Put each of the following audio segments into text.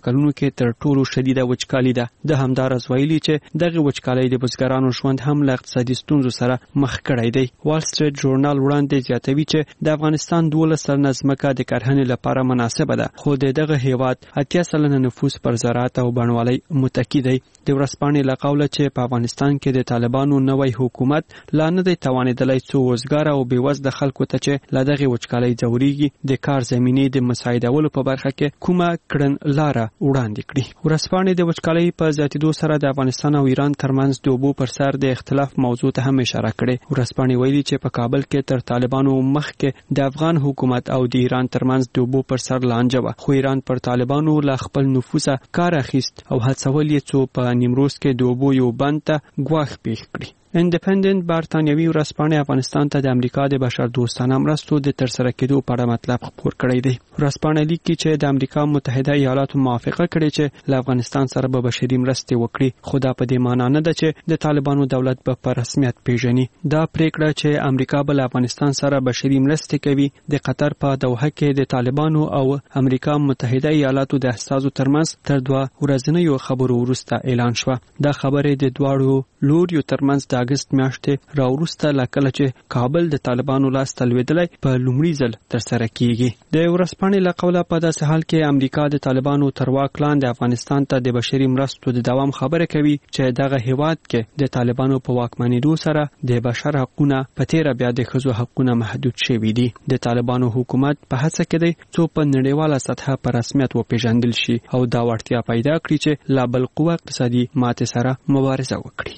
کلونو کې تر ټولو شدیده وچکالي ده. د همدارس ویلي چې دغه وچکالي د بزګرانو ژوند هم له اقتصادي ستونزو سره مخ کړی دی. وال سټریټ ژورنال وړاندې زیاتوي چې د افغانستان 12 سلنه ځمکه د کرهنې لپاره مناسبه ده، خو دغه هیواد 80 سلنه نفوس پر زراعت او بڼوالۍ متکی دی. د ورځپاڼې له قوله چې په افغانستان کې د طالبانو نوی حکومت لا نه دی توانېدلی څو وزګار او بېوزله خلکو ته چې له دغې وچکالۍ ځورېږي د کار زمینې د مساعدولو په برخه کې کومه کړنلاره وړاندې کړي. ورځپاڼې د وچکالۍ په زیاتېدو سره د افغانستان او ایران ترمنځ د اوبو پر سر د اختلاف موضوع ته هم اشاره کړې. ورځپاڼې ویلي چې په کابل کې تر طالبانو مخکې د افغان حکومت او د ایران ترمنځ د اوبو پر سر لانجه وه، خو ایران پر طالبانو له خپل نفوذه کار اخیست او هڅول یې څو په نیمروز کې د اوبو یو بند ته ګواښ پېښ کړي. انډیپندنت برتانیوي ورځپاڼې افغانستان ته د امریکا د بشردوستانه مرستو د ترسره کېدو په اړه مطلب خپور کړی دی. ورځپاڼه لیکي چې د امریکا متحده ایالاتو موافقه کړې چې له افغانستان سره به بشري مرستې وکړي، خو دا په دې معنی نه ده چې د طالبانو دولت به په رسمیت پیژني. دا پریکړه چې امریکا به له افغانستان سره بشري مرستې کوي د قطر په دوحه کې د طالبانو او امریکا متحده ایالاتو د استازو ترمنځ تر 2 ورځنیو خبرو وروسته اعلان شوه. دا خبرې د دواړو لوریو ترمنځ د اگست میاشتې راوروسته لا کله چې کابل د طالبانو لاس ته لوېدلی په لومړي ځل ترسره کیږي. د ورځپاڼې له قوله په داسې حال کې امریکا د طالبانو تر واک لاندې افغانستان ته د بشري مرستو د دوام خبره کوي چې دغه هیواد کې د طالبانو په واکمنېدو سره د بشر حقونه په تیره بیا د ښځو حقونه محدود شوي دي. د طالبانو حکومت په هڅه کې دی څو په نړیواله سطحه په رسمیت وپېژندل شي او دا وړتیا پیدا کړي چې لا بل قوه اقتصادي ماتې سره مبارزه وکړي.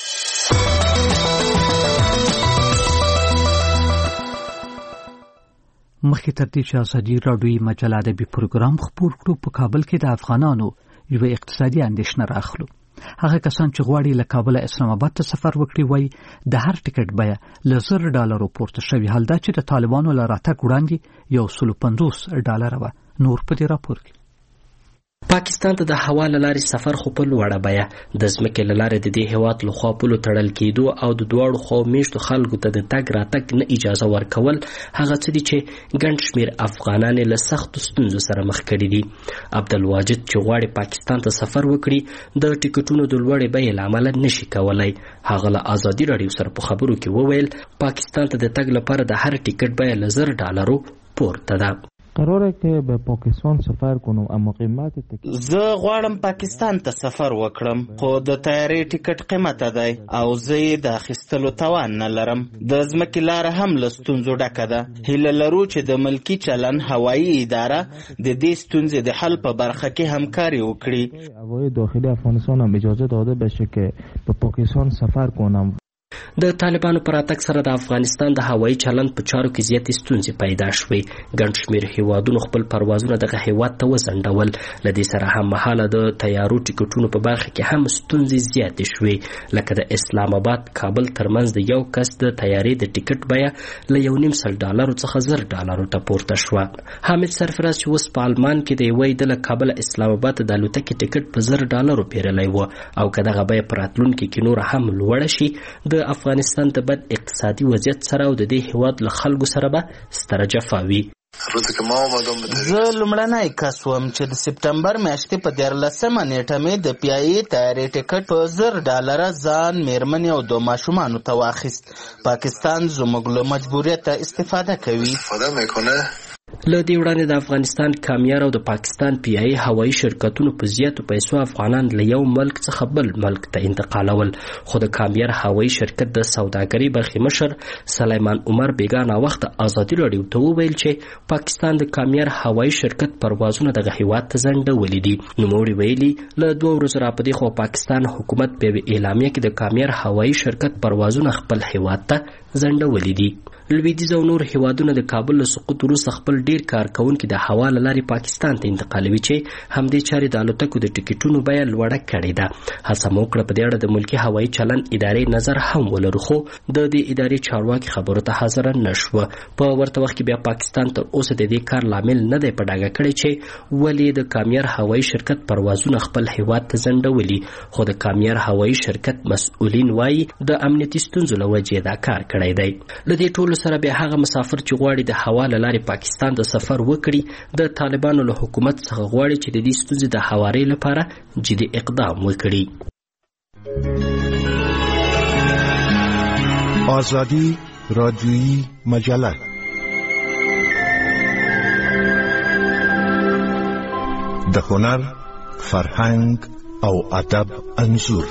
مخکې تر دې چې ازادي راډیویي مجله ادبي پروګرام خپور کړو، په کابل کې د افغانانو یوه اقتصادي اندېښنه راخلو. هغه کسان چې غواړي له کابله اسلام آباد ته سفر وکړي وایي د هر ټکټ بیه له $100 پورته شوي، حال دا چې د طالبانو له راتګ وړاندې $150 وه. نور په دې راپور کې پاکستان ته د هوا له لارې سفر خو په لوړه بیه د ځمکې له لارې د دې هېواد له خوا پولو تړل کېدو او د دواړو خواو میشتو خلکو ته د تګ راتګ نه اجازه ورکول هغه څه دي چې ګڼ شمېر افغانان له سختو ستونزو سره مخ کړي دي. عبدالواجد چې غواړي پاکستان ته سفر وکړي د ټکټونو د لوړې بیې له امله نشي کولی. هغه له ازادي راډیو سره په خبرو کې وویل پاکستان ته د تګ لپاره د هر ټکټ بیه له $100 پورته ده. قراره که به پاکستان سفر کنم اما قیمت زه غواړم پاکستان ته سفر وکړم خو د طیارې ټیکټ قیمته دی او زه یې د اخیستلو توان نه لرم. د ځمکې لاره هم له ستونزو ډکه ده. هیله لرو چې د ملکي چلن هوایي اداره د دې ستونزې د حل په برخه کې همکاري وکړي. هوای داخلی افغانستان هم اجازه داده بشه که به پاکستان سفر کنم. د طالبانو پر راتګ سره د افغانستان د هوایي چلند په چارو کې زیاتې ستونزې پیدا شوې. ګڼ شمېر هیوادونو خپل پروازونه دغه هیواد ته وځنډول. له دې سره هممهاله د طیارو ټکټونو په برخه کې هم ستونزې زیاتې شوې، لکه د اسلام آباد کابل ترمنځ د یو کس د طیارې د ټکټ بیه له $150 څخه $100 ته پورته شوه. حامد سرفراز چې اوس په آلمان کې دی وایي د له کابل اسلام آباد ته د الوتکې ټکټ په $100 پیرلی و او که دغه بیه په راتلونکي کې نوره هم لوړه شي د افغانستان د بد اقتصادي وضعیت سره او د دې هیواد له خلکو سره به ستره جفا وي. زه لومړنی کس وم چې د سپټمبر میاشتې په 14مه نیټه مې د پیایي طیارې ټکټ په $100 ځان، میرمنې او 2 ماشومانو ته واخیست. پاکستان زموږ له مجبوریته استفاده کوي. له دې وړاندې د افغانستان کامیار او د پاکستان پیایي هوایي شرکتونو په زیاتو پیسو افغانان له یو ملک څخه بل ملک ته انتقالول، خو د کامیار هوایي شرکت د سوداګرۍ برخې مشر سلیمان عمر بیگا وخت ازادي راډیو ته وویل چې پاکستان د کامیار هوایي شرکت پروازونه دغه هیواد ته ځنډولي دي. نوموړي ویلي له 2 ورځو راپدې خو پاکستان حکومت په اعلامیه کې د کامیار هوایي شرکت پروازونه خپل هیواد ته ځنډولي دي. لویدیځ او نور هیوادونه د کابل له سقوط وروسته خپل ډیر کارکونکي د هوا له لارې پاکستان ته انتقالوي چې همدې چارې د الوتکو د ټکټونو بیه لوړه کړې ده. هڅه مو وکړه په دې اړه د ملکي هوایي چلند ادارې نظر هم ولرو، خو د دې ادارې چارواکي خبرو ته حاضر نه شوه. په ورته وخت کې بیا پاکستان تر اوسه د دې کار لامل نه دی په ډاګه کړی چې ولې د کامیار هوایي شرکت پروازونه خپل هیواد ته ځنډولي، خو د کامیار هوایي شرکت مسؤلین وایي د امنیتي ستونزو له وجې دا کار کړی دی. له دې ټولو سره بیا هغه مسافر چې غواړي د هوا له لارې پاکستان د سفر وکړي د طالبانو له حکومت څخه غواړي چې د دې ستونزې د هواري لپاره جدي اقدام وکړي. آزادی رادیویی مجله د هنر، فرهنګ او ادب انځور.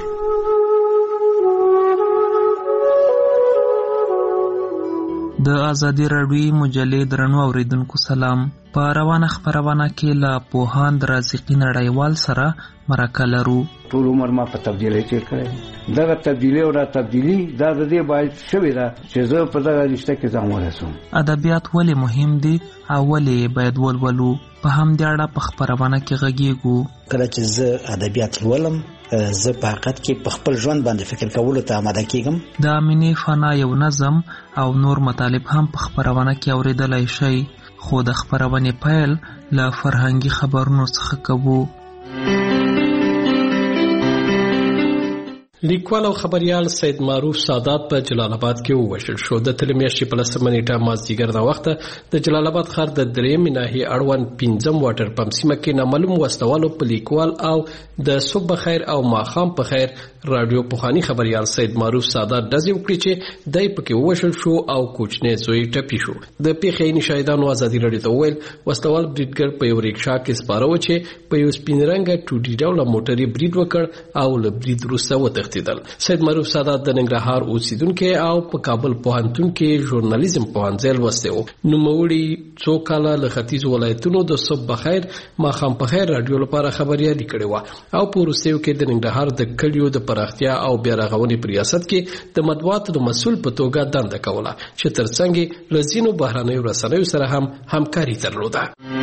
د آزادی رادیویی مجلې درنو اوریدونکو سلام. په روانه خبرونه کې له پوهاند رازقي نړیوال سره مرکه لرو. ټول عمر ما په تبدیلی تیر کړی. دغه تبدیلی او را تبدیلی دا د دې باید شوې ده چې زه په دغه رشته کې ځان ورسوم. ادبیات ولې مهم دي او ولې باید ولولو؟ په همدې اړه په خبرونه کې غږیږو. کله چې زه ادبیات لولم زه په حقیقت کې په خپل ژوند باندې فکر کولو ته آماده کیږم. د امینې فنا یو نظم او نور مطالب هم په خبرونه کې اوریدلای شئ، خو د خبرونې پیل له فرهنګي خبرونو څخه کوو. لیکوال او خبريال سید معروف سادات په جلال آباد کې ووژل شو. د تیر میاشتې په 10 نیټه مازدیګر د وخت د جلال آباد ښار د درېمې ناحیې اړوند 5 واټر پمپ سیمه کې نامعلوم وسلوالو په لیکوال او د صبح بخیر او ماښام په خیر رادیو پوخانی خبريال سید معروف سادات دزې وکړي چې دای پکې ووژل شو او کوچنی زوی ټپي شو. د پیښې نشایدانو ازادي رادیو ته ویل وسلوال بریډګر په یو ریکشا کې سپاره و چې په یو سپین رنګه ټوډي ډوله موټري بریډ وکړ او له بریډ وروسته وتښتېدل. سید معروف سادات د ننګرهار اوسیدونکو او په کابل پوهنتون کې ژورنالیزم پوهنځی لوستی و. نوموړي څو کاله له ختیځ ولایتونو د صبح بخیر ماښام په خیر رادیو لپاره خبريالي کړې و او په وروستیو کې د ننګرهار د کلیو د پراختیا او بیا رغونې په ریاست کې د مطبوعاتو د مسؤل په توګه دنده کوله چې ترڅنګ له ځینو بهرنیو رسنیو سره هم همکاري درلوده.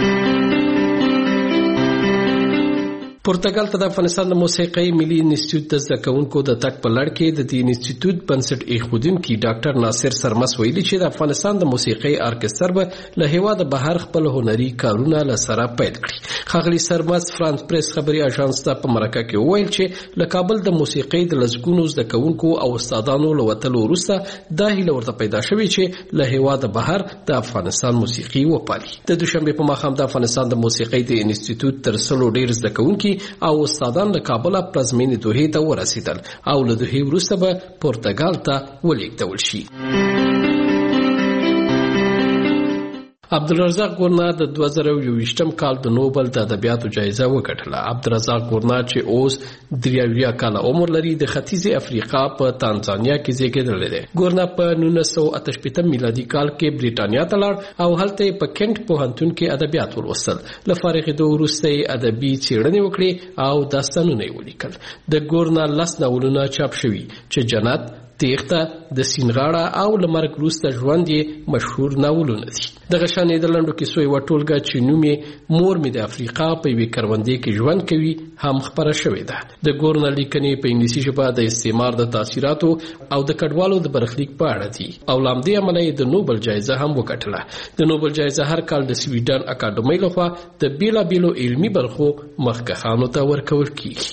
پرتګال ته د افغانستان د موسیقۍ ملي انسټیټیوټ د زده کوونکو د تګ په لړ کې د دې انسټیټیوټ بنسټ ایښودونکي ډاکټر ناصر سرمس ویلي چې د افغانستان د موسیقۍ ارکستر به له هیواده بهر خپل هنري کارونه له سره پیل کړي. ښاغلي سرمس فرانس پریس خبري اژانس ته په مرکه کې وویل چې له کابل د موسیقۍ د لسګونو زده کوونکو او استادانو له وتلو وروسته دا هیله ورته پیدا شوې چې له هیواده بهر د افغانستان موسیقي وپالي. د دوشنبه په ماښام د افغانستان د موسیقۍ د انسټیټیوټ تر څلو ډیر زده کوونکي او استادان له کابل پلازمینې دوحې ته ورسېدل او له دوحې وروسته به پرتګال ته ولېږدول شي. عبدالرزاق ګورنار د 2021 کال د نوبل د ادبیاتو جایزه وګټله. عبدالرزاق ګورنار چې اوس 83 کاله عمر لري د ختیځې افریقا په تانزانیا کې زیږیدلی دی. ګورنار په 1988 میلادي کال کې بریټانیا ته لاړ او هلته په کینټ پوهنتون کې ادبیات ولوستل. له فارغېدو وروسته یې ادبي څېړنې وکړې او داستانونه یې ولیکل. د ګورنار 10 ناولونه چاپ شوي چې جنت، تیغته، د سینغاړه او لمرګ وروسته ژوند یې مشهور ناولونه دي. دغه شانې د لنډو کیسو یوه ټولګه چې نوم یې مور مې د افریقا په یوې کروندې کې ژوند کوي هم خپره شوې ده. د ګورنر لیکنې په انګلیسي ژبه د استعمار د تاثیراتو او د کډوالو د برخلیک په اړه دي او له همدې امله یې د نوبل جایزه هم وګټله. د نوبل جایزه هر کال د سویډن اکاډمۍ لخوا د بیلابیلو علمي برخو مخکښانو ته ورکول کیږي.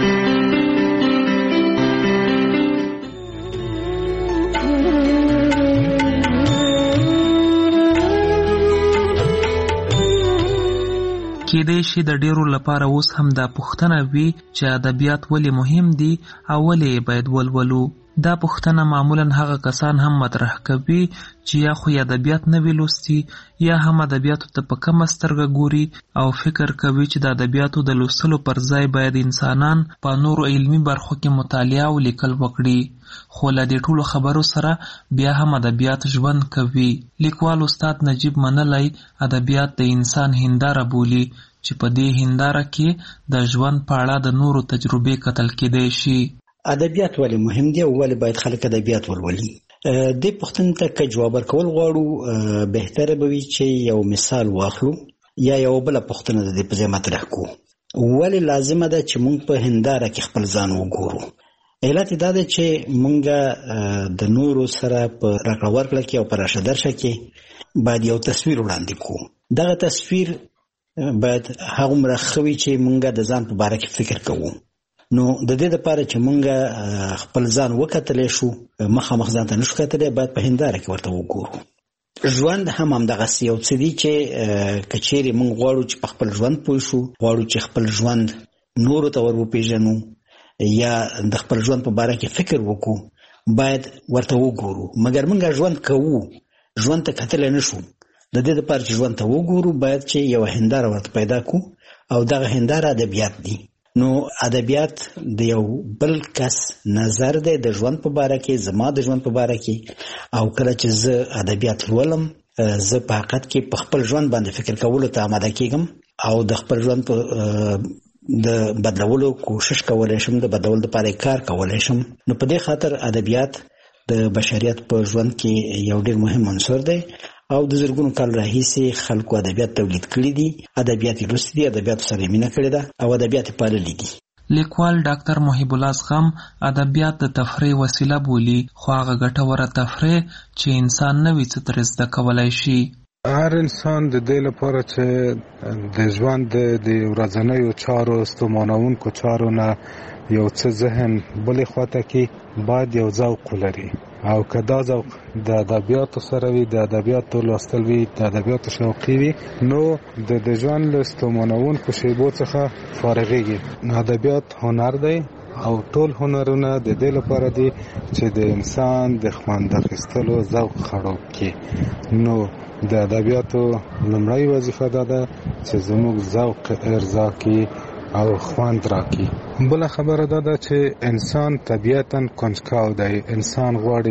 کېدای شي د ډیرو لپاره اوس هم دا پوښتنه وي چې ادبیات ولې مهم دي او ولې باید ولولو. دا پوښتنه معمولا هغه کسان هم مطرح کوي چې یا خو ادبیات نه وی لوستي یا هم ادبیاتو ته په کمه سترګه ګوري او فکر کوي چې د ادبیاتو د لوستلو پر ځای باید انسانان په نورو علمي برخو کې مطالعه او لیکل وکړي. خو له دې ټولو خبرو سره بیا هم ادبیات ژوند کوي. لیکوال استاد نجیب منلی ادبیات د انسان هنداره بولي چې په دې هنداره کې د ژوند په اړه د نورو تجربې کتل کېدای شي. ادبیات ولې مهم دي او ولې باید خلک ادبیات ولولي؟ دې پوښتنې ته که جواب ورکول غواړو بهتره به وي چې یو مثال واخلو یا یو بله پوښتنه د دې په ځای مطرح کړو. ولې لازمه ده چې موږ په هنداره کې خپل ځان وګورو؟ علت دا ده چې موږ د نورو سره په راکړه ورکړه کې او په راشه درشه کې باید یو تصویر وړاندې کړو. دغه تصویر باید هغومره ښه وي چې موږ د ځان په باره کې فکر کوو. نو د دې لپاره چې مونږ خپل ځان وکتلې شو مخامخ ځان ته نشو کتلې باید په هنداره کې ورته وګورو. ژوند هم همدغسې یو څه دي چې که چیرې مونږ غواړو چې په خپل ژوند پوه شو، غواړو چې خپل ژوند نورو ته ور وپېژنو یا د خپل ژوند په باره کې فکر وکړو باید ورته وګورو. مګر مونږ ژوند کوو، ژوند ته کتلی نشو. د دې لپاره چې ژوند ته وګورو باید چې یو هنداره ورته پیدا کړو او دغه هنداره ادبیات دي. نو ادبیات د یو بل کس نظر دی د ژوند په باره کې، زما د ژوند په باره کې، او کله چې زه ادبیات لولم زه په حقیقت کې په خپل ژوند باندې فکر کولو ته آماده کېږم او د خپل ژوند په د بدلولو کوشش کولی شم، د بدلولو لپاره کار کولی شم. نو په دې خاطر ادبیات د بشریت په ژوند کې یو ډېر مهم عنصر دی او د زرګونو کال راهیسې خلکو ادبیات تولید کړي دي، ادبیات یې لوستي دي، ادبیاتو سره یې مینه کړې ده او ادبیات یې پاللي دي. لیکوال ډاکټر محیب الله زغم ادبیات د تفریح وسیله بولي، خو هغه ګټوره تفریح چې انسان نوي څه ترې زده کولی شي. هر انسان د دې لپاره چې د ژوند د ورځنیو چارو ستومانوونکو چارو نه یو څه ذهن بلې خواته کې باید یو ذوق ولري، او که دا ذوق د ادبیاتو سره وي، د ادبیاتو لوستل وي، د ادبیاتو شوقي وي، نو د ژوند له ستومانوونکو شیبو څخه فارغېږي. ادبیات هنر دی او ټول هنرونه د دې لپاره دي چې د انسان د خوند اخیستلو ذوق خړوب کړي. نو د ادبیاتو لومړی وظیفه دا ده چې زموږ ذوق ارضا کړي او خوند راکړي. بله خبره دا ده چې انسان طبیعتاً کنجکاو دی، انسان غواړي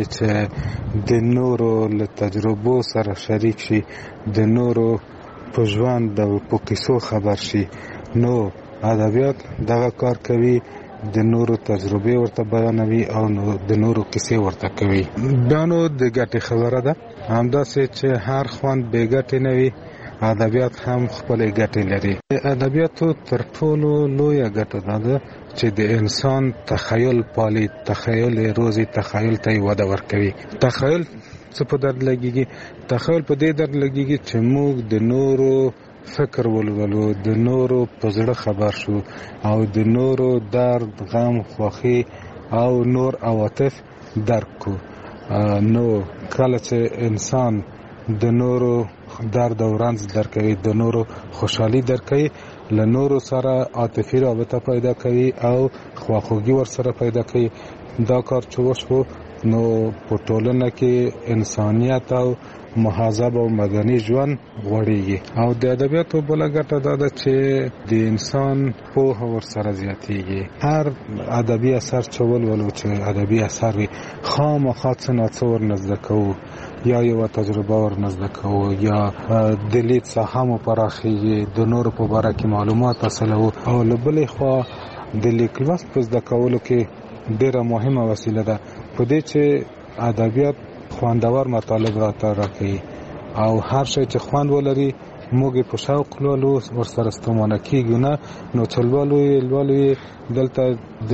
چې د نورو له تجربو سره شریک شي، د نورو په ژوند او په کیسو خبر شي. نو ادبیات دغه کار کوي، د نورو تجربې ورته بیانوي او د نورو کیسې ورته کوي. بیا نو د ګټې خبره ده، همداسې چې هر خوند بې ګټې نه وي، ادبیات هم خپلې ګټې لري. ادبیاتو تر ټولو لویه ګټه دا ده چې د انسان تخیل پالي، تخیل یې روزي، تخیل ته یې وده ورکوي. تخیل څه په درد لګېږي؟ تخیل په دې درد لګېږي چې موږ د نورو فکر ولولو، د نورو په زړه خبر شو او د نورو درد، غم، خوښي او نور عواطف درک کو. نو کله چې انسان د نورو درد او رنځ درکوي، د نورو خوشحالي درکوي، له نورو سره عاطفي رابطه پیدا کوي او خواخوږي ورسره پیدا کوي. دا کار چې وشو نو په ټولنه کې انسانیت او مهذب او مدني ژوند غوړېږي. او د ادبیاتو بله ګټه دا ده چې د انسان پوهه ورسره زیاتېږي. هر ادبي اثر چې ولولو، چې ادبي اثر وي، خامخا څه نه څه ورنه زده کوو، یا یوه تجربه ورنه زده کوو، یا د لید ساحه مو پراخېږي، د نورو په باره کې معلومات حاصلوو. او له بلې خوا د لیک لوست په زده کولو کې ډېره مهمه وسیله ده، په دې چې ادبیات خوندور مطالب راکوي او هر شی چې خوند ولري موږ په شوق لولو، ورسره ستومانه کېږو نه. نو چې لولو یې دلته د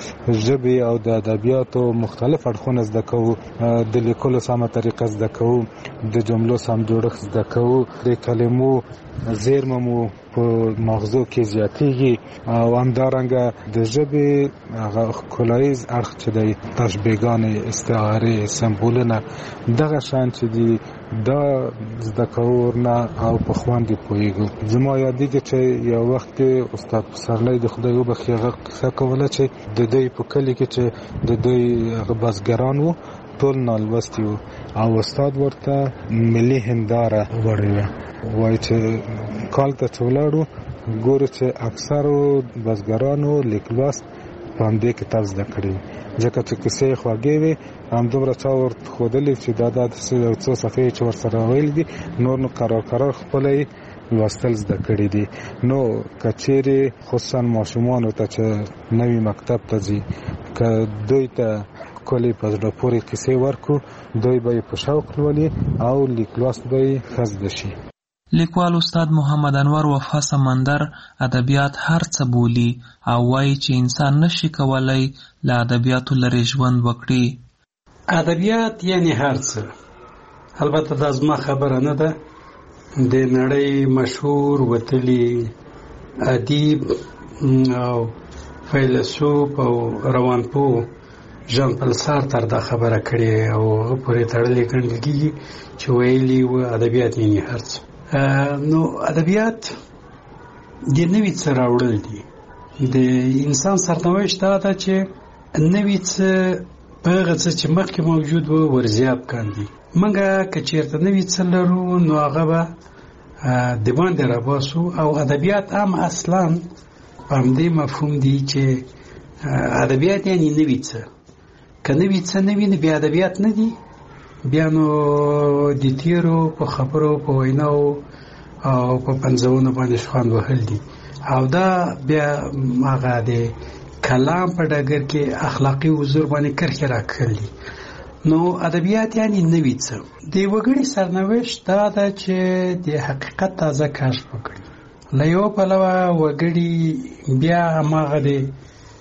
ژبې او د ادبیاتو مختلف اړخونه زده کوو، د لیکلو سمه طریقه زده کوو، د جملو سم جوړښت زده کوو، د کلمو زیرمه مو په مغزو کې زیاتېږي. او همدارنګه د ژبې هغه ښکلاییز اړخ چې دی، تشبیهګانې، استعارې، سمبولونه، دغه شیان چې دي دا زده کوو ورنه او په خوند یې پوهېږو. زما یادېږي چې یو وخت کې استاد پسرلی د خدای وبخښي هغه قصه کوله چې د دوی په کلي کې چې د دوی بزګران وو ټول نالوستي وو او استاد ورته ملي هنداره وړې وه. وایي چې کال ته چې ولاړو ګورو چې اکثرو بزګرانو لیک لوست په همدې کتاب زده کړي، ځکه چې کیسې یې خوږې وې، همدومره چا ورته ښودلې چې دا داسې یو څو صفحې چې ورسره ویل دي، نور نو قرار خپله یې لوستل زده کړي دي. نو که چیرې خصوصا ماشومانو ته چې نوي مکتب ته ځي، که دوی ته ښکلې په زړه پورې کیسې ورکړو، دوی به یې په شوق لولي او لیک لوست به یې ښه زده شي. لیکوال استاد محمد انور وفا سمندر ادبیات هر څه بولي او وایي چې انسان نشي کولای له ادبیاتو لرې ژوند وکړي. ادبیات یعنی هر څه. البته دا زما خبره نه ده، د نړۍ مشهور وتلی ادیب او فیلسوف او روانپوه ژان پل سارتر دا خبره کړې او هغه پورې تړلې ګڼل کېږي چې ویلي و ادبیات یعنې هر څه. نو ادبیات د نوي څه راوړل دي. د انسان سرنوشت دا ده چې نوي څه په هغه څه چې مخکې موجود و ورزیات کاندي. موږ که چېرته نوي څه لرو نو هغه به د باندې راباسو او ادبیات هم اصلا په همدې مفهوم دي چې ادبیات یعنې نوي څه. که نوي څه نه وي نو بیا ادبیات نه دي. بیا نو د تیرو په خبرو په ویناو او په پنځونو باندې شخوند وهل دي او دا بیا هغه د کلام په ډګر کې اخلاقي حضور باندې کرښې راکښل دي. نو ادبیات یعنې نوي څه. د وګړي سرنوشت دا ده چې د حقیقت تازه کشف وکړي. له یو پلوه وګړي بیا هماغه د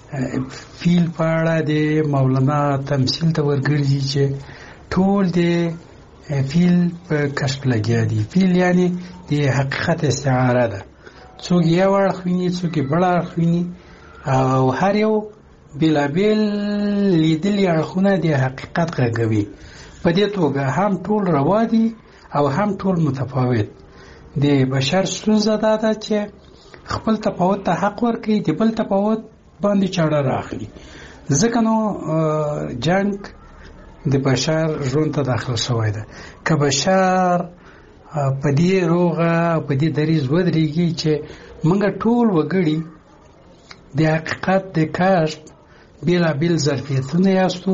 فیل په اړه د مولانا تمثیل ته ورګرځي چې ټول د فیل په کشف لګیا دي. فیل یعنې د حقیقت استعاره ده. څوک یو اړخ ویني څوک یې بل اړخ ویني او هر یو بېلابېل لیدلي اړخونه د حقیقت غږوي. په دې توګه هم ټول روا دي او هم ټول متفاوت. د بشر ستونزه دا ده چې خپل تفاوت ته حق ورکوي، د بل تفاوت باندې چاړه راخلي. ځکه نو جنگ د بشر ژوند ته داخل شوی ده. که بشر په دې روغه په دې دریځ ودرېږي چې موږ ټول وګړي د حقیقت د کشف بېلابېل ظرفیتونه یاستو،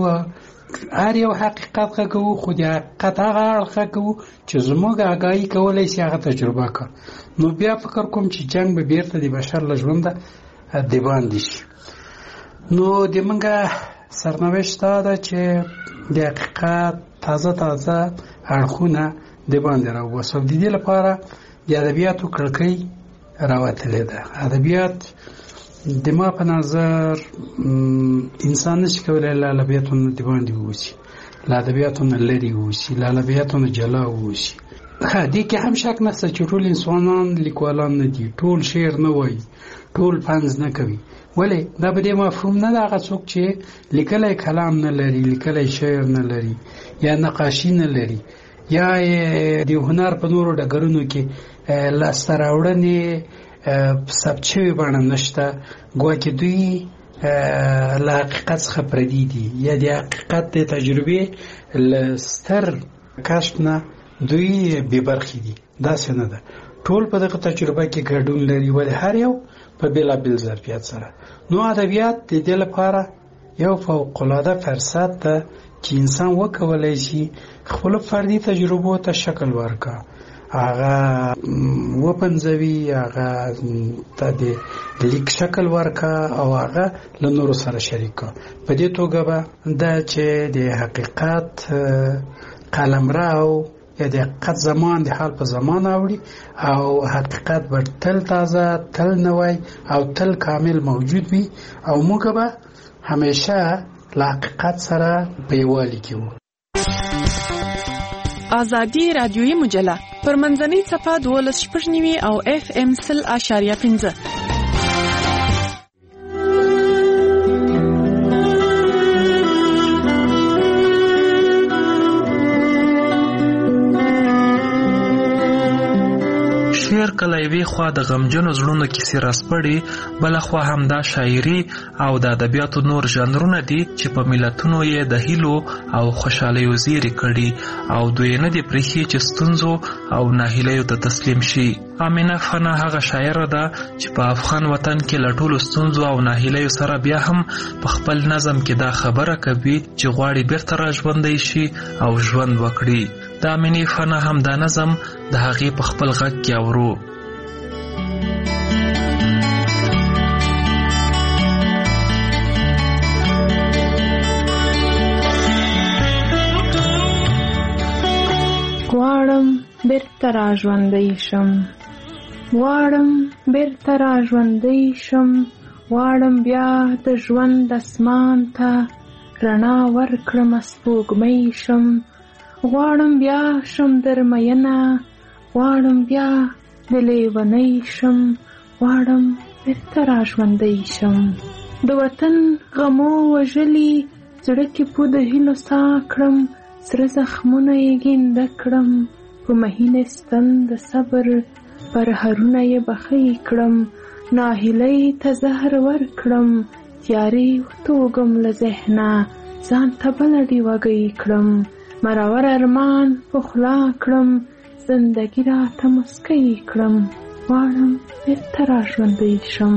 هر یو حقیقت غږوو، خو د حقیقت هغه اړخ غږوو چې زموږ آګاهي کولی شي هغه تجربه کړه، نو بیا فکر کوم چې جنګ به بیرته د بشر له ژونده د باندې شي. نو د موږ سرنوشت دا ده چې د حقیقت تازه تازه اړخونه د باندې راوباسو. د دې لپاره د ادبیاتو کړکۍ راوتلې ده. ادبیات د ما په نظر انسان نشي کولی له ادبیاتو نه د باندې ووځي، له ادبیاتو نه لرې ووځي، له ادبیاتو نه جلا ووځي. دې کې هم شک نشته چې ټول انسانان لیکوالان نه دي، ټول شعر نه وایي، ټول پنځ نه کوي. ولې دا په دې مفهوم نه ده هغه څوک چې لیکلی کلام نه لري، لیکلی شعر نه لري، یا نقاشي نه لري، یا د هنر په نورو ډګرونو کې لاسته راوړنې ثبت شوې بڼه نشته، ګواکې دوی له حقیقت څخه پردي دي، یا د حقیقت د تجربې له ستر کشف نه دوی بې برخې دي. داسې نه ده، ټول په دغه تجربه کې ګډون لري، ولې هر یو په بېلابېل ظرفیت سره. نو ادبیات د دې لپاره یو فوق‌العاده فرصت ده چې انسان وکولی شي خپلو فردي تجربو ته شکل ورکړه، هغه وپنځوي، هغه ته د لیک شکل ورکړه او هغه له نورو سره شریک کړه. په دې توګه به دا چې د حقیقت قلمرو یا د حقیقت زمان د حال په زمان اوړي او حقیقت به تل تازه، تل نوی او تل کامل موجود وي او موږ به همیشه له حقیقت سره په یووالي کې وو. آزادی رادیویی مجله پر منځنۍ صفحه 12.9 او FM 0.5. شعر کله یوې خوا د غمجنو زړونو کیسې راسپړي، بله خوا همدا شاعري او د ادبیاتو نور ژانرونه دي چې په ملتونو یې د هیلو او خوشحالیو زیری کړي او دوی نه دي پرېښي چې ستونزو او ناهیلیو ته تسلیم شي. آمینه فنا هغه شاعره ده چې په افغان وطن کې له ټولو ستونزو او ناهیلیو سره بیا هم په خپل نظم کې دا خبره کوي چې غواړي بیرته را ژوندی شي او ژوند وکړي. د آمینې فنا هم دا نظم د هغې په خپل غږ کې اورو. غواړم بیرته را ژوندی شم، غواړم بیرته را ژوندی شم، غواړم بیا د ژوند اسمان ته رڼا ورکړم سپوږمۍ شم، غواړم بیا شم درمینه، غواړم بیا د لیونۍ شم، غواړم بیرته را ژوندی شم. د وطن غمو وژلي زړه کې پو د هیلو سا کړم، سره زخمونه یې ګینده کړم، په مهینه ستن د صبر پر هرونه یې بخۍ کړم، ناهیلۍ ته زهر ورکړم، تیارې وتوږم له ذهنه ځان ته بله ډیوګۍ کړم، مرور ارمان په خوله کړم، زندګي راته مسکی کړم، غواړم بیرته را ژوندی شم.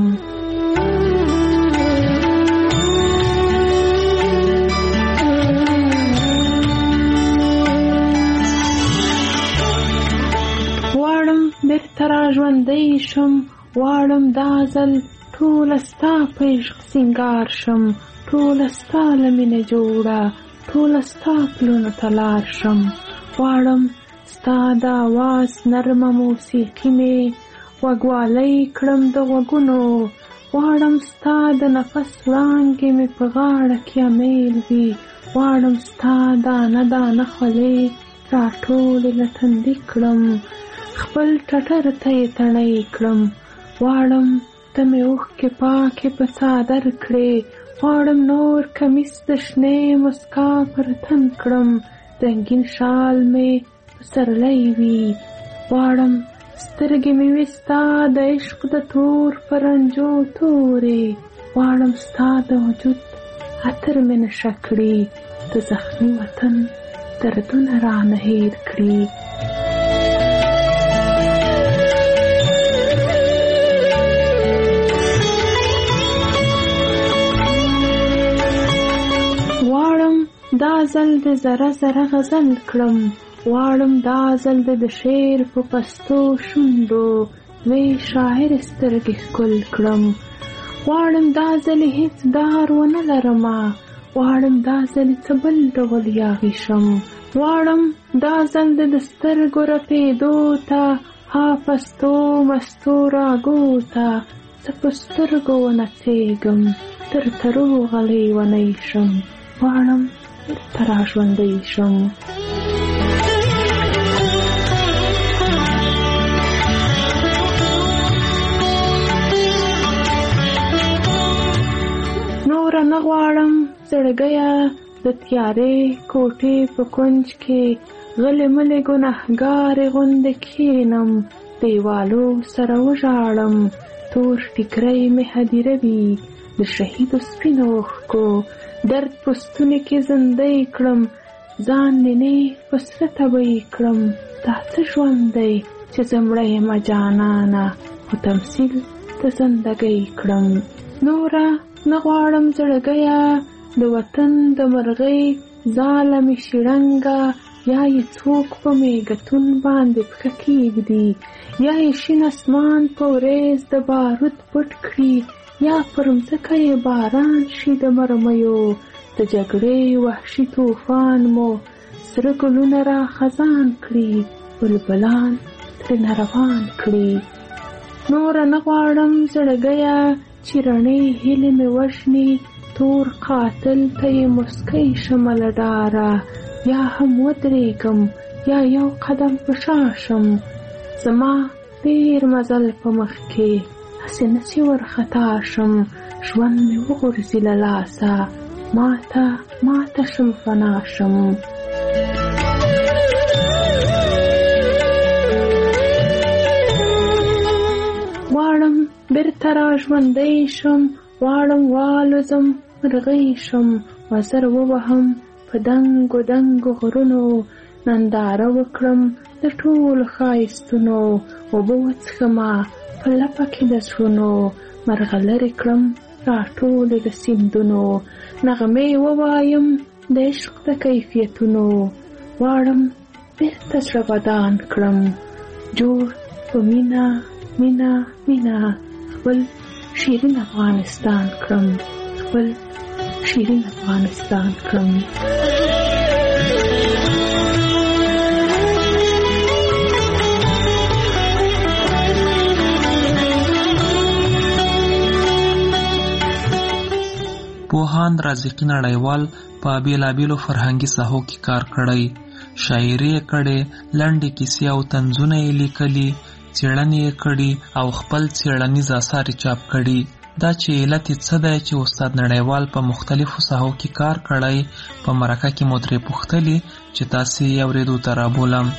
غواړم بیرته را ژوندی شم، غواړم دا ځل ټوله ستا په عشق سینګار شم، ټوله ستا له مینې جوړه، ټوله ستا پلونو ته لار شم. غواړم ستا د آواز نرمه موسیقي مې غوږوالی کړم د غوږونو، غواړم ستا د نفس وړانګې مې په غاړه کې امیل وي، غواړم ستا دانه دانه خولې راټولې له تندي کړم، خپل ټټر ته یې تڼۍ کړم، غواړم ته مې اوښکې پاکې په څادر کړې، غواړم نور کمیس د شنې مسکا پر تن کړم، رنګین شال مې پسرلی وي، غواړم سترګې مې وي ستا د عشق د تور فرنجو تورې، غواړم ستا د وجود عطر مې نشه کړي، د زخمي وطن دردونه رانه هیر کړي. غواړم دا ځل د ذره ذره غزل کړم، غواړم دا ځل د شعر په پستو شونډو وی شاعر سترګې ښکل کړم، غواړم دا ځل هیڅ دار ونه لرمه، غواړم دا ځل څه بل ډول یاغي شم، غواړم دا ځل د سترګو رپېدو ته ها پستو مستو راګو ته څه په سترګو ونڅېږم تر ترو غلی ونی شم، غواړم بیرته را ژوندی شم. نوره نه غواړم زړګیه د تیارې کوټې په کونج کې غلې ملې ګنهګارې غوندې کښېنم، دیوالو سره وژاړم، تور ټیکری مې هدیره وي د شهیدو سپینو اوښکو، درد په ستوني کې زندۍ کړم، ځان نینې په سره تبۍ کړم، دا څه ژوند دی چې زه مړه یمه جانانه، خو تمثیل د زندګۍ کړم. نوره نه غواړم زړګیه د وطن د مرغۍ ځاله مې شړنګه، یا یې څوک په میګتون باندې پښه کېږدي، یا یې شین اسمان په وریځ د بارود پټ کړي، یا پر مځکه یې باران شي د مرمیو، د جګړې وحشي طوفان مو سره ګلونه را خزان کړي، بلبلان ترې روان کړي. نوره نه غواړم زړګیه چې رڼې هیلې مې وژني، تور قاتل ته یې مسکی شمه له ډاره، یا هم ودرېږم یا یو قدم په شا شم، زما ډېر مزل په مخ کې هسې نه چې ورخطا شم، ژوند مې وغورځي له لاسه ماته شم فنا شم. غواړم بیرته را ژوندی شم، غواړم والوزم مرغۍ شم، وزر ووهم په دنګو دنګو غرونو، ننداره وکړم د ټولو ښایستونو، اوبه وڅښمه په لپه کې د زړونو، مرغلرې کړم راټولې د سیندونو، نغمې ووایم د عشق د کیفیتونو، غواړم بیرته زړه ودان کړم، جوړ په مینه مینه مینه خپل شیرین افغانستان کړم، خپل شیرین افغانستان کړم. پوهاند رازقي نړیوال په بیلابیلو فرهنګي ساحو کې کار کړی، شاعري یې کړې، لنډې کیسې او طنزونه یې لیکلي، څېړنې یې کړي او خپل څېړنیز اثار یې چاپ کړي. دا چې علت څه دی چې استاد نړیوال په مختلفو ساحو کې کار کړی. په مرکه کې مو ترې پوښتلي چې تاسې یې اورېدو ته رابولم.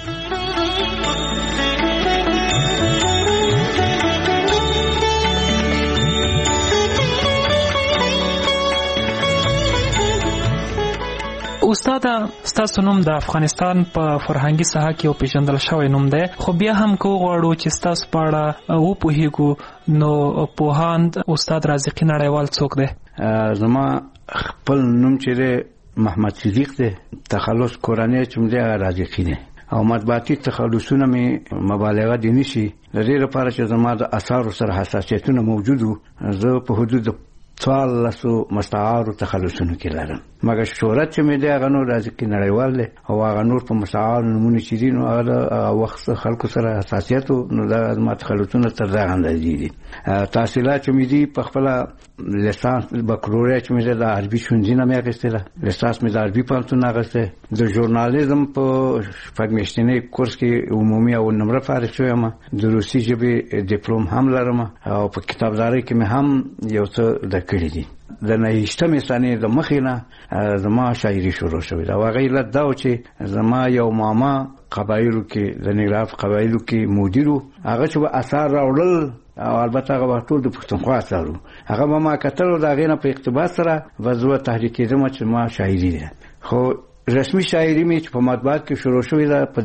استاد ستاسو نوم د افغانستان په فرهنګي ساحه کې یو پیژندل شوی نوم دی، خو بیا هم که وغواړو چې ستاسو په اړه وپوهیږو نو پوهاند استاد رازقي نړیوال څوک دی؟ زما خپل نوم چې دی محمد صدیق دی، تخلص کورنۍ چې مې دی رازقي دی، او مطبوعاتي تخلصونه مې مبالغه دي نشي. د دې لپاره چې زما د اثارو سره حساسیتونه موجود وو، زه په حدود 14 مستعارو تخلصونو کې لرم، مګر شهرت چې مې دی هغه نور رازقي نړیوال دی، او هغه نور په مستعار نومونه چې دي نو هغه وخت خلکو سره حساسیت نو دا زما تخلصونه تر دا اندازې دي. تحصیلات چې مې دي په خپل لیسانس بکالوریا چې مې دی د عربي ښوونځي نه مې اخیستی ده، لیسانس مې د عربي پوهنتون نه اخیستی، د ژورنالیزم په شپږ میاشتني کورس کې عمومي اول نمره فارغ شوی یم، د روسي ژبې ډیپلوم هم لرم، او په کتابدارۍ کې مې هم یو څه زده کړي دي. د 29 سنې د مخې نه زما شاعري شروع شوې ده، او هغه علت دا و چې زما یو ماما قبایلو کې د ننګرهار قبایلو کې مدیر و، هغه چې به اثار راوړل، او البته هغه ټول د پښتونخوا اثار و، هغه به ما کتل، د هغې نه په اقتباس سره به زه تحریک کېدم چې ما شاعري ده. خو رسمي شاعري مې چې په مطبوعات کې شروع شوې ده په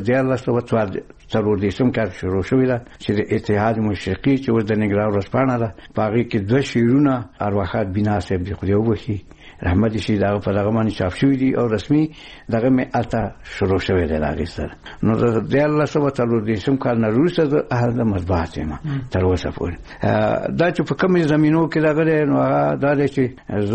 1444 کال شروع شوې ده، چې د اتحاد مشرقي چې اوس د ننګرهار ورځپاڼه ده، په هغې کې 2 شعرونه ارواښاد بینا صاحب دې خدای وبخښي رحمت شي دغه په دغه باندې چاپ شوي دي، او رسمي دغه مې هلته شروع شوی دی له هغې سره. نو د 1444 کال نه وروسته زه اهل د مطبوعات یم تر اوسه پورې. دا چې په کومې زمینو کې دغه دی نو هغه دا دی چې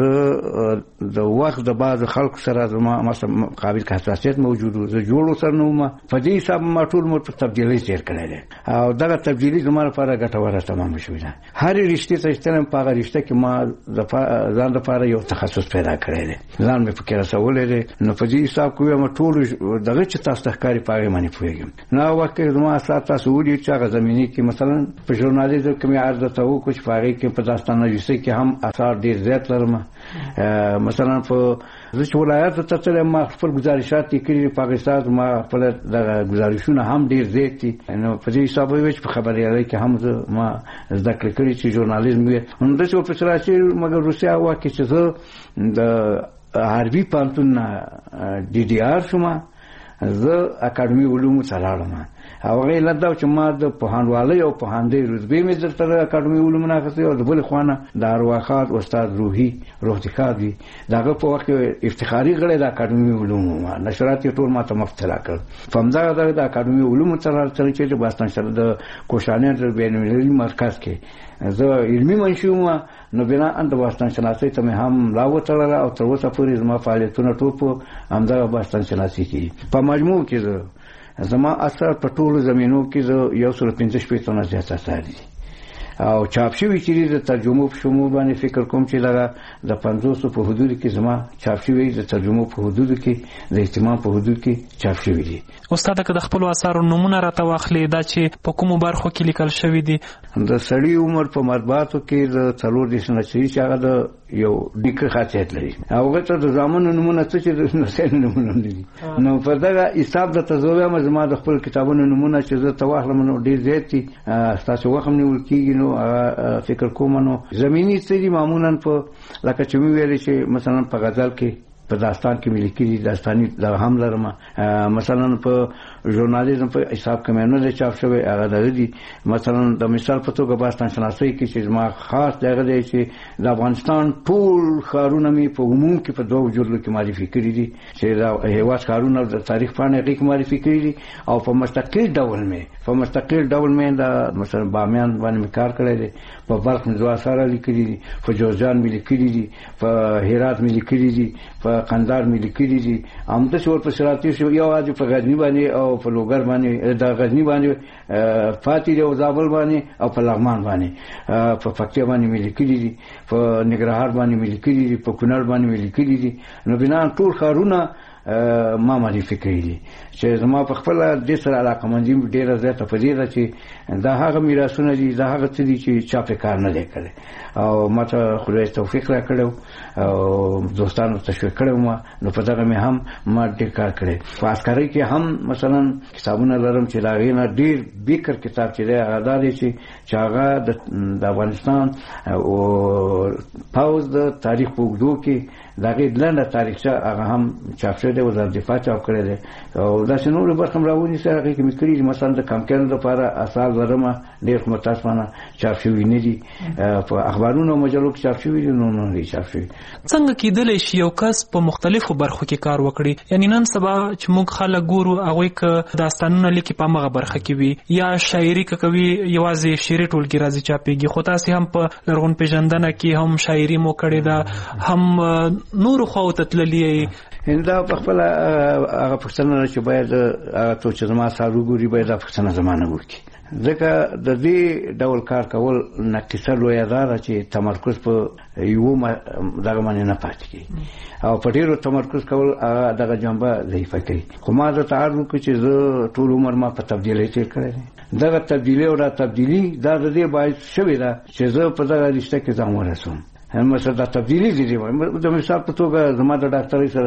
زه د وخت د بعضو خلکو سره زما مقابل کې حساسیت موجود و، زه جوړ ورسره نه وم، په دې حساب ما ټول عمر په تبدیلۍ تېر کړی دی، او دغه تبدیلي زما لپاره ګټوره تمامه شوې ده. هرې رشتې ته چې تلم په هغه رشته کې ما ځان لپاره یو تخصص پیدا کړی دی، ځان مې پکې رسولی دی. نو په دې حساب کې وایم ټول دغه چې تاسو ته ښکاري په هغې باندې پوهېږم. نو هغه وخت کې زما اثار تاسو ولي چې هغه زمینې کې مثلا په ژورنالیزم کې مې عرض درته وکړو چې په هغې کې په داستان‌نویسۍ کې هم اثار ډېر زیات لرم. مثلا په زه چې ولایاتو ته تلم ما خپل ګزارشات لیکلي دي، په هغې ساعت ما خپل دغه ګزارشونه هم ډېر زیات دي. نو په دې حساب وایي چې په خبریالۍ کې هم زه ما زده کړې کړي چې ژورنالیزم وي. نو داسې ورپسې راشي، مګر روسیه هغه وخت کې چې زه د عربي پوهنتون نه DDR شوم، زه اکاډمي علومو ته لاړم، او هغه علت دا چې ما د پوهنوالۍ او پوهاندۍ رتبې مې درته د اکاډمي علومو نه اخیستې، او د بلې خوا نه د ارواښاد استاد روحي روحتیخاد وي، د هغه په وخت کې افتخاري غړی د اکاډمي علومو وه، نشرات یې ټول ما ته مفت طلا کړل. په همدغه ځای د اکاډمي علومو ته لاړم چې د باستان د کوشانیان د بینالمللي مرکز کې زه علمي منشي وم. نو بناء د باستان شناسۍ ته مې هم ملا وتړله، او تر اوسه پورې زما فعالیتونه ټول په همدغه باستان شناسۍ کې دي. په مجموع کې زما اثر په ټولو زمینو کې 145 نه زیات اثار دي، او چاپ شوي چې د ترجمو په شمول باندې فکر کوم چې دغه د 500 په حدود کې زما چاپ شوي، د ترجمو په حدود کې، د اهتمام په حدود کې چاپ شوي دي. استاد که د خپلو اثارو نومونه راته واخلې، دا چې په کومو برخو کې لیکل شوي دي؟ د سړي عمر په مطبوعاتو کې د 4 نشري چې هغه د یو ډیکه خاصیت لري، هغه ته د زامنو نومونه څه چې د نسل نومونه دي. نو په دغه حساب د تزویم زما د خپل کتابونو نومونه چې زه تواخلم نو ډیر زیات دي، تاسو وخت نیول کېږي. نو فکر کوم نو زمینی څه دي معمولا په لکه چې مې ویلې چې مثلا په غزل کې په داستان کې مې لیکلي داستاني دا هم لرم، مثلا په ژورنالیزم په حساب کې مې نه چاپ شوی هغه دغه دي. مثلا د مثال په توګه باستان شناسۍ کې چې زما خاص دغه دی چې د افغانستان ټول ښارونه مې په عموم کې په 2 جلدو کې معرفي کړي دي، چې د هېواد ښارونه د تاریخ پاڼې هغې کې معرفي کړي دي، او په مستقل ډول مې د مثلا بامیان باندې مې کار کړی دی، په بلخ مې 2 اثار لیکلي دي، په جوزجان مې لیکلي دي، په هرات مې لیکلي دي، په قندهار مې لیکلي دي. همداسې ورپسې راتېر شو، یوازې په غزني باندې او په لوګر باندې، د غزني باندې پاتې دی، او زابل باندې او په لغمان باندې، په پکتیا باندې مې لیکلي دي، په ننګرهار باندې مې لیکلي دي، په کونړ باندې مې لیکلي دي. نو بنا ټول ښارونه ما معرفي کړی دي چې زما په خپل د سره علاقه مندي ډیره زیاته په دې ده چې دا هغه میراثونه دي دا هغه څه دي چې چا په کار نه دی کړی او ماته خدای توفیق را کړو او دوستانو تشویق کړو نو په دغه مې هم ما ډېر کار کړی په عسکرۍ کې هم مثلا کتابونه لرم چې دا غي نه ډېر بیکر کتاب چې دی هغه دی چې هغه د افغانستان او پاوز د تاریخ په اوږدو کې دا غي لنډه تاریخچه هغه هم چاپ شوی دی وزارت دفاع چاپ کړی دی او دا څنګه برخه راوونی سره هغه کې مې کړی مثلا د کمکانو لپاره اثار لرم ډېر متاسفانه چاپ شوی نه دي په اخبارونو او مجلو کې چاپ شوی دي نو نه چاپ شوی څنګه کېدلی شي یو کس په مختلفو برخو کې کار وکړي یعنی نن سبا چې موږ خلک ګورو هغوی که داستانونه لیکي په همغه برخه کې وي یا شاعري که کوي یوازې شعري ټولګي راځي چاپېږي خو تاسې هم په لرغون پېژندنه کې هم شاعري مو کړې ده هم نورو خواو ته تللي دا په خپل هغه پښتنه چې باید هغه څو چې زما سره وګوري باید دا پښتنه زمانه وکړي ځکه د دې ډول کار کول نقصه لویه ده چې تمرکز په یو دغه باندې نه پاتې کیږي او په ډیرو تمرکز کول هغه دغه جنبه ضعیفه کوي خو ما د تعارض وکړ چې زه ټول عمر ما په تبدیلۍ تیر کړی دغه تبدیلي او را تبدیلي دا د دې باعث شوې ده چې زه په دغه رشته کې ځان ورسوم مثلا دا تبدیلی دي د مثال په توګه زما د ډاکټرۍ سره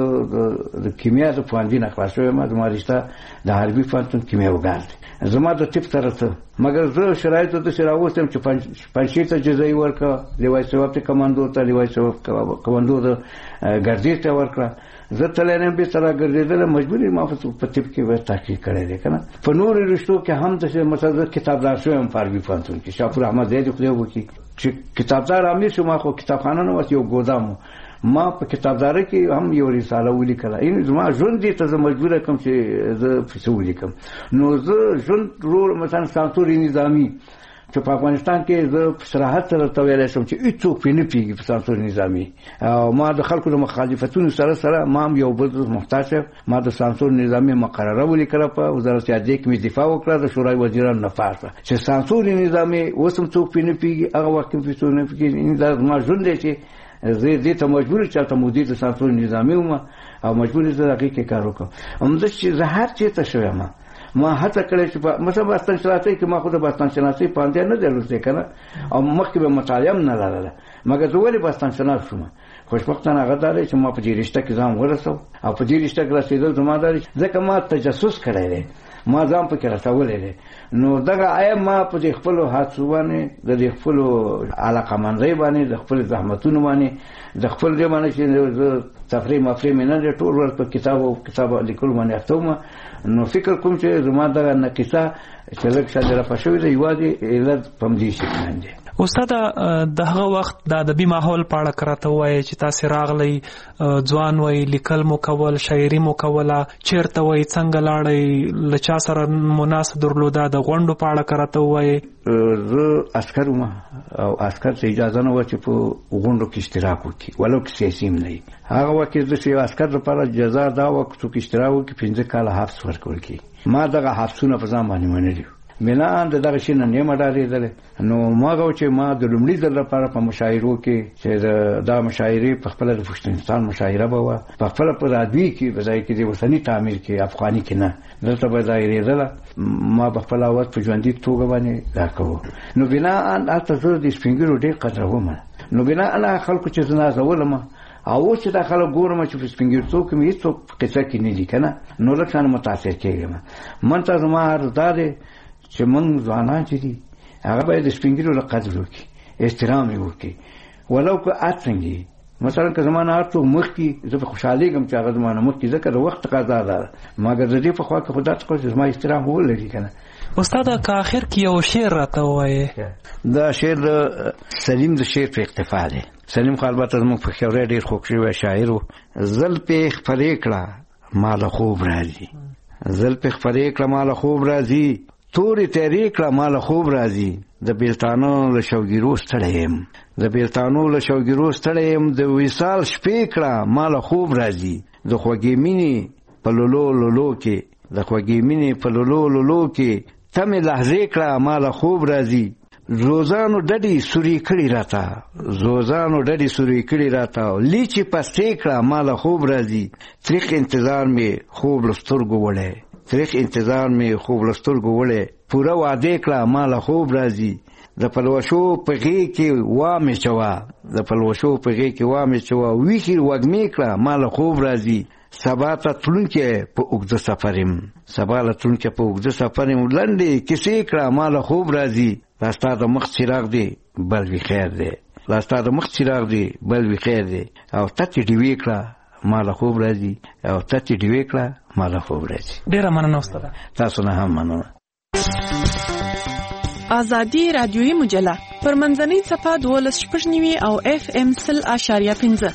څو د کیمیا د پوهنځي نه خلاص شوم زما رشته د حربي پوهنتون کیمیاوګر دی زما د طب سره څه مګر زه شرایطو ته سره راوستم چې پنځشي ته جزایي ورکړه لیوای ثواب ته کمانډو ته لیوای ثواب کمانډو د ګردې ته ورکړه زه تلنه به سره ګرځیدل مجبوري ما په طب کې به تحقیق کړی دی کنه په نور رشتو کې هم د مثلا کتابدار شوم په حربي پوهنتون کې شاپور احمد زید خو وکي چې کتابدار امیر شوم خو کتابخانه نه وته یو ګودام ما په کتابداري کې هم یو رساله ولیکله این زما ژوند دي ته مجبور کوم چې زه فیصله ولیکم نو زه ژوند رول مثلا سانسوري نظامی چې په افغانستان کې زه په صراحت سره تویل شم چې هیڅوک پې نه پیږي په سانسوري نظامي او ما د خلکو د مخالفتونو سره ما هم یو بل محتاج ما د سانسوري نظامي مقرره ولیکله په وزارت عدلیه کې مې دفاع وکړه د شورای وزیرانو نه پاسه چې سانسوري نظامي اوس هم څوک پې نه پیږي هغه وخت کې پې نه پیږي دا زما ژوند دی چې زه دې ته مجبور چې ته مدیر د سانسوري نظامي وم او مجبور زه هغې کې کار وکړم همدا چې زه هر چېرته شویم ما هڅه کړې چې مثلا باستان شناسۍ کې ما خو د باستان شناسۍ پوهنځی نه دی لوستی که نه او مخکې به مطالعه هم نه لرله مګر زه ولې باستان شناس شوم خوشبختانه هغه دا دی چې ما په دې رشته کې ځان ورسو او په دې رشته کې رسېدل زما دا دی ځکه ما تجسس کړی دی ما ځان پکې رسولی دی نو دغه آیا ما په دې خپلو حادثو باندې د دې خپلو علاقمندۍ باندې د خپلو زحمتونو باندې د خپل دې باندې چې زه تفریح مفریح مې نه دی ټول ورځ په کتاب لیکلو باندې اخته وم نو فکر کوم چې زما دغه نقیصه چې لږ شاید رافع شوې ده یوازې علت په همدې شکل باندې استاد د هغه وخت د ادبي ماحول په اړه راته ووایئ چې تاسې راغلی ځوان وئ لیکل مو کول شاعري مو کوله چېرته وئ څنګه لاړئ له چا سره مناسب درلوده د غونډو په اړه راته ووایئ زه عسکر وم او عسکر ته اجازه نه وه چې په غونډو کې اشتراک وکړي ولو که سیاسي هم نه وي هغه وخت کې د یو عسکر لپاره جزا دا وه که څوک اشتراک وکړي 15 کاله حبس ورکول کېږي ما دغه حبسونه په ځان باندې منلي بنا د دغه شي نه نیمه ډارېدلې نو ما غو چې ما د لومړي ځل لپاره په مشاعرو کې چې دا مشاعرې په خپل د پښتونستان مشاعره به وه په خپل په ادبي کې په ځای کې د وطني تعمیر کې افغاني کې نه دلته به ظاهرېدله ما په خپل اواز په ژوندي توګه باندې دا کوو نو بنا هلته زه د سپین ږیرو ډېر قدروم نو بنا انا خلکو چې زه نازولم او اوس چې دا خلک ګورم چې په سپین ږیرتوب کې مې هېڅوک په قصه کې نه دي که نه نو لږ څه متاثر کېږم من ته زما عرض دا دی چې موږ ځوانان چې دي هغه باید د سپین ږیرو له قدر وکړي احترام یې وکړي ولو که هر څنګه مثلا که زما نه هر څوک مخکې زه په خوشحالېږم چې هغه زما نه مخکې ځکه د وخت تقاضا ده مګر د دې په خوا کې خو دا څه زما احترام ولري که نه استاده که آخر کې یو شعر راته ووایې دا شعر د سلیم د شعر په اقتفا دی سلیم خو البته زموږ په خیوری ډېر خوږ شوی شاعر و زل پې خپرې کړه ما له خوب راځي زل پې خپرې کړه ما له خوب راځي تورې تیرې کړه ما له خوب راځي د بیلتانو له شوګیرو ستړی یم د بیلتانو له شوګیرو ستړی یم د وصال شپې کړه ما له خوب راځي د خوږې مینې په لولو لولو کې د خوږې مینې په لولو لولو کې ته مې لحظې کړه ما له خوب راځي زوزانو ډډې سوري کړي راته لیچې پسې کړه ماله خوب راځي تریخ انتظار مې خوب لسترګو وړې پوره وعده کړه ماله خوب راځي د پلوشو په غېږ کې وامې چوا ویښې وږمې کړه ماله خوب راځي سبا له تلونکې په اوږده سفر یم لنډې کیسې کړه ماله خوب راځي لاستا د مخ چراغ دی بل وی خیر دی او تتې ډیوې کړه ماله خوب راځي ډیره مننه استاد. تاسو نه هم مننه. ازادي رادیوي مجله پر منځنۍ صفحه 12.9 او FM 0.5.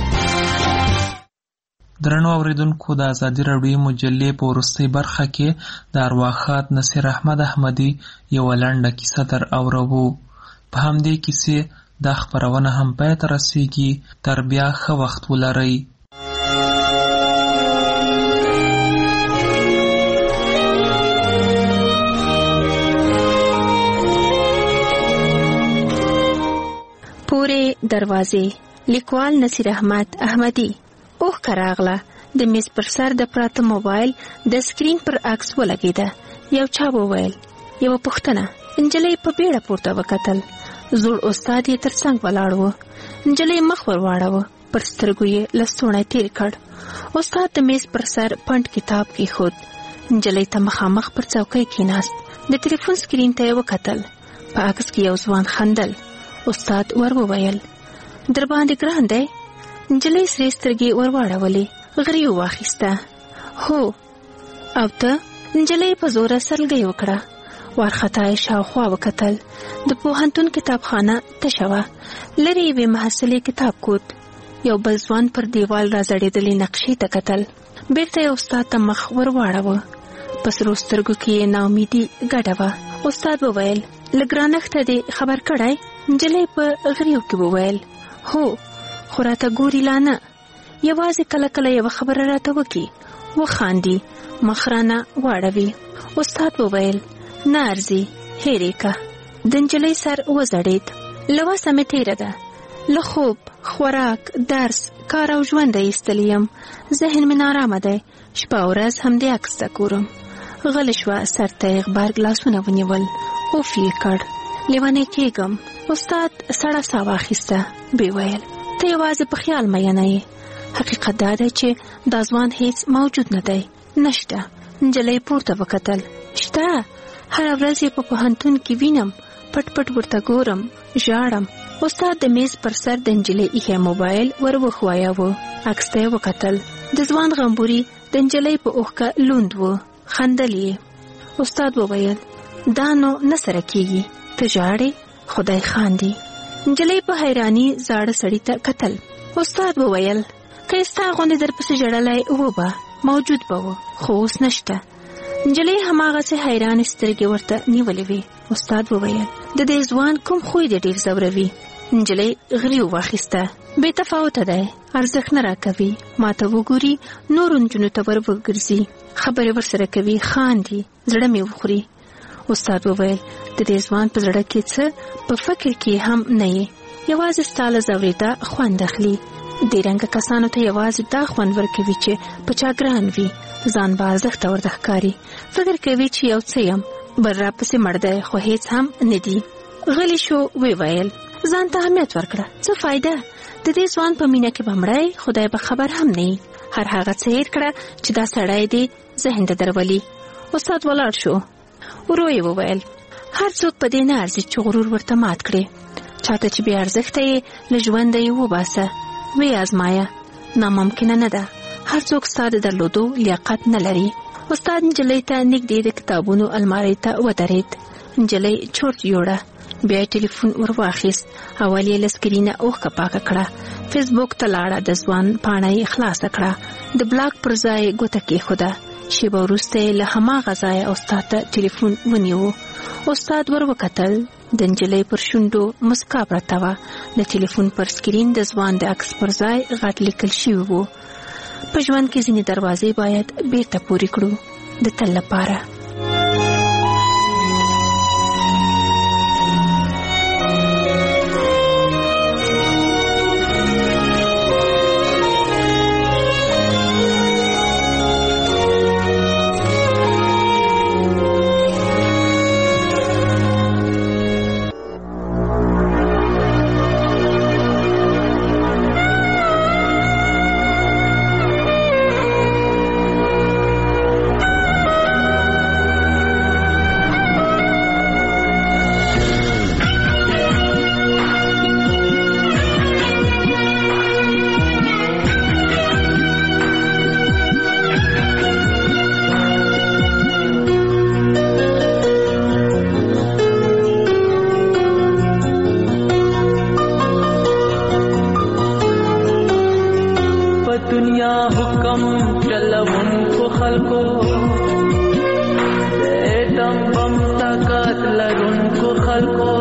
درنو اوریدونکو د ازادي رادیوي مجلې په وروستۍ برخه کې د ارواښاد نصیر احمد احمدي یو لنډه کیسه در اورو. په همدې کیسې دا خپرونه هم پای ته رسیږي. تر بیا ښه وخت ولرئ. پورې دروازې لیکوال نصیر احمد احمدي. اوه کراغله د میز پر سر د پراته موبایل د سکرین پر عکس ولګیده. یو چا وویل یو پوښتنه. نجلۍ په بیړه پورته وکتل. زوړ استاد یې ترڅنګ ولاړ و. نجلۍ مخ ور واړاوه. پر سترګو یې لستوڼی تیر کړ. استاد د میز پر سر پنډ کتاب کېښود. نجلۍ ته مخامخ پر څوکۍ کېناست. د تلیفون سکرین ته یې وکتل. په عکس کې یو ځوان خندل. استاد ور وویل در باندې ګران دی. نجلۍ سرې سترګې ور واړولې. غري واخیسته. هو. او ته؟ نجلۍ په زوره سرلګۍ وکړه. وارخطا یې شاوخوا وکتل. د پوهنتون کتابخانه تشه وه. لرې یوې محصلې کتاب کوت. یو بل ځوان پر دیوال راځړېدلې نقشې ته کتل. بیرته یې استاد ته مخ ور واړاوه. په سرو سترګو کې یې ناامیدي ګډه وه. استاد وویل له ګرانښته دې خبر کړی؟ نجلۍ په غریو کې وویل هو خو راته ګوري لا نه. یوازې کله کله یوه خبره راته وکړي. وخاندي. مخ رانه واړوي. استاد وویل نه ارزي هېرې که. د نجلۍ سر وځړېد. له وسه مې تېره ده. له خوب خوراک درس کار او ژونده ایستلی یم. ذهن مې نارامه دی. شپه او ورځ همدې عکس ته ګورم. غلی شوه. سر ته یې غبرګ لاسونه ونیول. اوف یې کړ. لیونی کېږم. استاد سړه ساه واخیسته. بې ویل ته یوازې په خیال مینه یې. حقیقت دا دی چې دا ځوان هیڅ موجود نه دی. نشته. نجلۍ پورته وکتل. شته. هره ورځ یې په پوهنتون کې وینم. پټ پټ ورته ګورم. ژاړم. استاد د میز پر سر د نجلۍ ایښی موبایل ور وښوایاوه. عکس ته یې وکتل. د ځوان غمبوري د نجلۍ په اوښکه لوند و. خندل یې. استاد وویل دا نو نه سره کېږي. ته ژاړې؟ خدای خاندي. نجلۍ په حیراني زاړه سړي ته کتل. استاد وویل که یې ستا غوندې درپسې ژړلی و به موجود به و خو اوس نشته. نجلۍ هماغسې حیرانې سترګې ورته نیولې وې. استاد وویل د دې ځوان کوم خوی دې ډېر ځوروي؟ نجلۍ غري واخیسته. بې تفاوته دی. ارزښت نه راکوي. ما ته وګوري. نورو نجونو ته ور وګرځي. خبرې ورسره کوي. خاندي. زړه مې وخوري. استاد وویل د دې ځوان په زړه کې څه په فکر کې هم نه یې. یوازې ستا له ځورېدا خوند اخلي. دې رنګه کسانو ته یوازې دا خوند ورکوي چې په چا ګران وي. ځان به ارزښته ورته ښکاري. فکر کوي چې یو څه یم. بل راپسې مړ دی خو هېڅ هم نه دي. غلی شو. ویل ځان ته اهمیت ورکړه. څه فایده؟ د دې ځوان په مینه کې به مړی خدای به خبر هم نه وي. هر هغه څه هېر کړه چې دا سړی دې ذهن ته درولي. استاد ولاړ شو. ورو یې وویل هر څوک په دې نه ارزي چې غرور ورته مات کړي. چاته چې بې ارزښته یې له ژونده یې وباسه. وی ازمایه. ناممکنه نه ده. هر څوک ستا د درلودو لیاقت نه لري. استاد نجلۍ ته نږدې د کتابونو المارۍ ته ودرېد. نجلۍ چورت یوړه. بیا ټلیفون ور واخیست. اول یې له سکرینه اوښکه پاکه کړه. فیسبوک ته لاړه. د ځوان پاڼه یې خلاصه کړه. د بلاک پر ځای ګوته کېښوده. شیبه وروسته یې له هماغه ځایه استاد ته ټلیفون ونیو. استاد ور وکتل. د نجلۍ پر شونډو مسکا پرته وه. د ټلیفون پر سکرین د ځوان د عکس پر ځای غټ لیکل شوي وو په ژوند کې ځینې دروازې باید بیرته پورې کړو د تل لپاره. دنیا حکم چلونکو خلکو ایټم بم طاقت لرونکو خلکو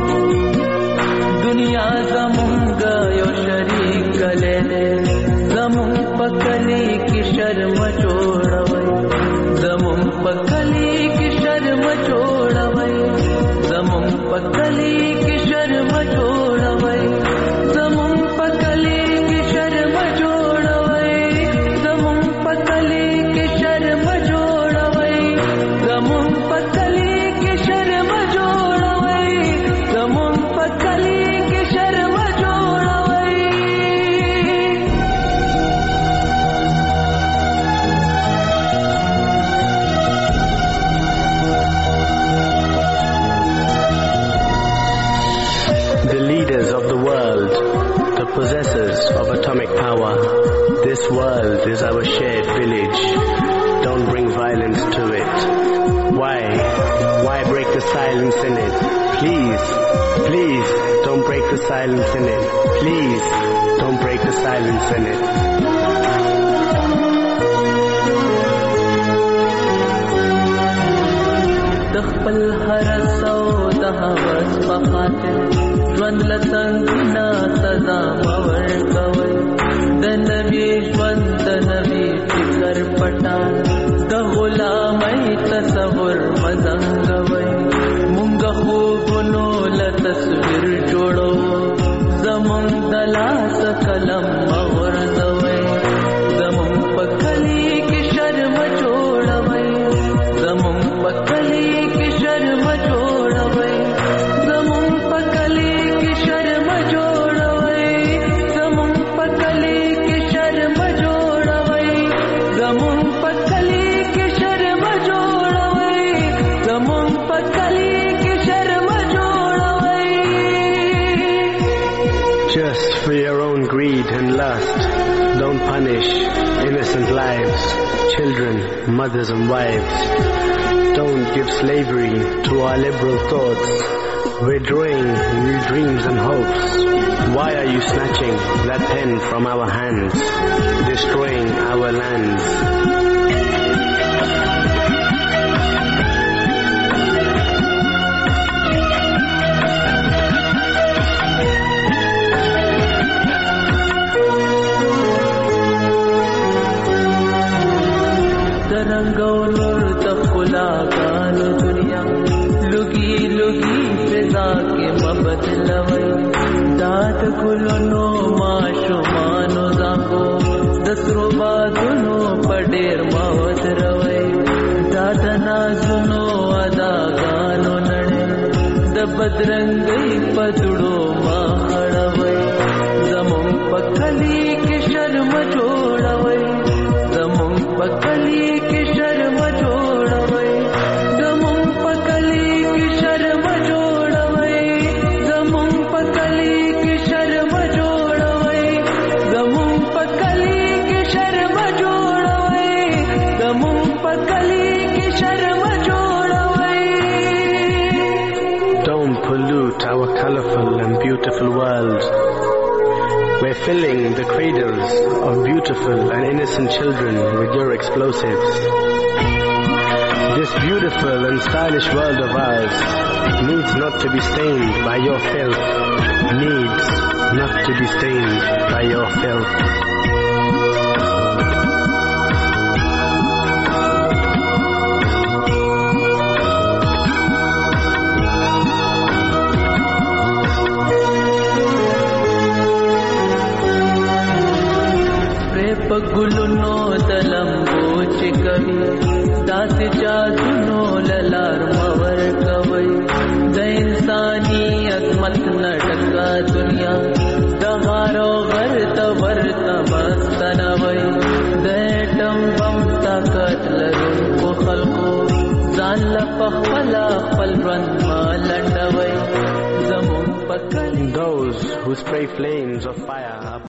دنیا زمونږ یو شریک کلی دی زمونږ په کلي کې شرم جوړوئ زمونږ په کلي کې شرم جوړوئ زمونږ په کلي کې شرم جوړوئ زمونږ په کلي کې شرم جوړوئ زمونږ په کلي کې شرم جوړوئ زمونږ په کلي کې شرم جوړوئ زمونږ په کلي کې شرم جوړوئ The leaders of the world, the possessors of atomic power, this world is our shared village. Don't bring violence to it. Why? Why break the silence in it? Please, please, don't break the silence in it. Please, don't break the silence in it. دخل هرس او د هوس په خاطر ژوند له تنګینا سزا مه ورکوئ د نبي ژوند د نبي فکر پټا د غلامۍ تصور مه زنګوئ مونږ خوبونو له تصویر جوړوو زمونږ د لاس قلم مه غورځوئ زمونږ په کلي کې شرم جوړوئ زمونږ په کلي کې شرم جوړوئ زمونږ په کلي کې شرم جوړوئ زمونږ په کلي کې شرم جوړوئ زمونږ په کلي کې شرم جوړوئ زمونږ په کلي کې شرم جوړوئ Just for your own greed and lust, don't punish innocent lives, children, mothers and wives. Don't give slavery to our liberal thoughts. We're drawing new dreams and hopes. Why are you snatching that pen from our hands, destroying our lands? درنګو نور د ښکلاګانو دنیا لوګي لوګي فضا کې مه بدلوئ دا د ګلونو ماشومانو زانګو د سرو بادونو په ډېر مه ودروئ دا د نازونو اداګانو نړۍ د بدرنګۍ په دوړو مه خړوئ زمونږ په کلي کې شرم جوړوئ زمونږ په کلي کې شرم جوړوئ زمونږ په کلي کې شرم جوړوئ زمونږ په کلي کې شرم جوړوئ زمونږ په کلي کې شرم جوړوئ زمونږ په کلي کې شرم جوړوئ Don't pollute our colorful and beautiful world. We're filling the cradles of beautiful and innocent children with your explosives. This beautiful and stylish world of ours needs not to be stained by your filth. Needs not to be stained by your filth. په ګلونو د لمبو چې کوي داسې جادونو له لار مه ورکوئ د انساني عظمت نه ډکه دنیا د غار او غر ته ورته مه ستنوئ د ایټم بم طاقت لرونکو خلکو ځان له پخپله خپل ژوند مه لنډوئ زمونږ په کلي Those who spray flames of fire